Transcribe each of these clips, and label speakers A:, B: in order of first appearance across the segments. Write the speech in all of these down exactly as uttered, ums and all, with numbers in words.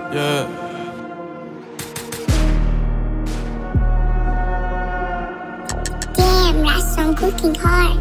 A: yeah.
B: Damn, Ras, I'm cooking hard.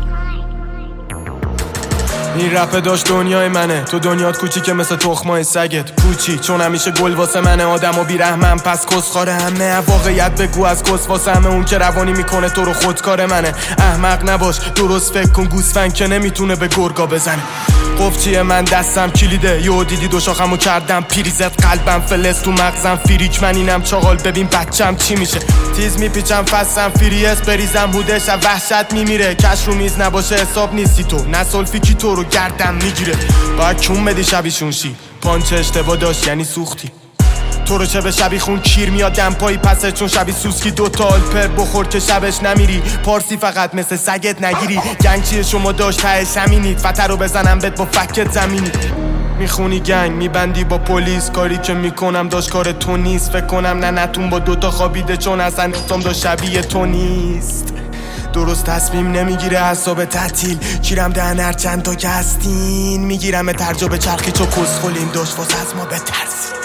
A: این رپ داشت دنیای منه، تو دنیات کوچیکه مثل تخمای سگت پوچی، چون همیشه گل واسه منه، آدم و بیرحمن پس کسخاره همه، واقعیت بگو از کس واسه همه، اون که روانی میکنه تو رو خودکار منه، احمق نباش درست فکر کن، گوسفند که نمیتونه به گرگا بزنه، قفچیه من دستم کلیده، یو دیدی دو شاخمو کردم پیریزت، قلبم فلس تو مغزم فریک، من اینم چاقال ببین بچم چی میشه، تیز میپیچم فستم فریس بریزم هودش از وحشت میمیره، کش رو میز نباشه حساب نیستی تو، نسولفیکی تو رو گردم میگیره، باید کون بدی شبیشون شی، پانچ اشتباه داشت یعنی سوختی، تو رو چه به شبی خون کیر میاد دمپایی پسه، چون شبی سوسکی دوتا آلپر بخور که شبش نمیری، پارسی فقط مثل سگت نگیری، گنگ چیه شما داشت تهش همینید، فتر رو بزنم بهت با فکت زمینی، میخونی گنگ میبندی با پلیس، کاری که میکنم داشت کار تو نیست، فکر کنم نه نتون با دوتا خوابیده، چون اصلا نفتم داشت شبیه تو نیست، درست تصمیم نمیگیره حساب تعطیل، کیرم دهن هر چند تا که هستین، میگیرم ترجا چرخی چو کسخولین، داشت واسه از ما بترسین.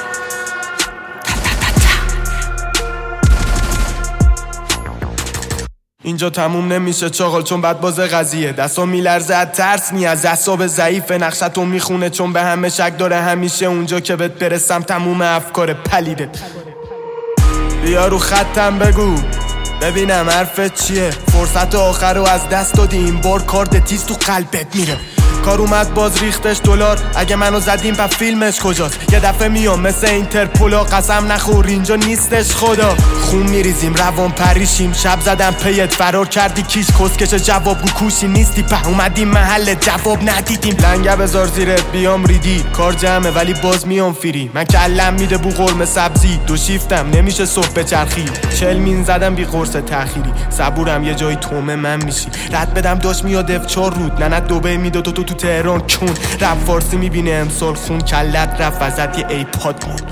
A: اینجا تموم نمیشه چاقال، چون بد باز قضیه، دستم میلرزه از ترس، نی از اعصاب ضعیفه، نقشتو میخونه چون به همه شک داره، همیشه اونجا که بهت برسم تموم افکار پلیده، بیا رو خطم بگو ببینم حرفت چیه، فرصت آخر رو از دست دادی، این بار کارد تیز تو قلبت میره، کار اومد باز ریختش دلار، اگه منو زدیم پس فیلمش کجاست، یه دفعه میام مثل اینترپولا، قسم نخور اینجا نیستش خدا، خون میریزیم روان پریشیم، شب زدم پیت فرار کردی کیش، کسکش جواب گو کوشی نیستی، په اومدیم محل جواب ندیدیم، لنگه بذار زیرت بیام ریدی، کار جمعه ولی باز میام فیری، من کلم میده بو قرمه سبزی، دو شیفتم نمیشه صبح بچرخی، چل مین زدم بی قرص تأخیری، صبورم یه جایی تومه من میشی، رد بدم داشت میاد اف چهار رود، نه دوبه میداد تو تو تهران کن، رپ فارسی میبینه امسال خون کلت رفت وزد یه ایپاد مون،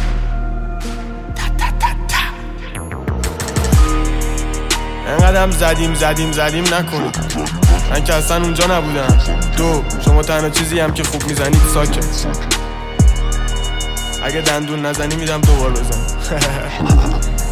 A: انقدرم زدیم زدیم زدیم نکنیم، من که اصلا اونجا نبودم، دو شما تنها چیزی هم که خوب میزنید ساکت، اگه دندون نزنی میدم دوبار بزن.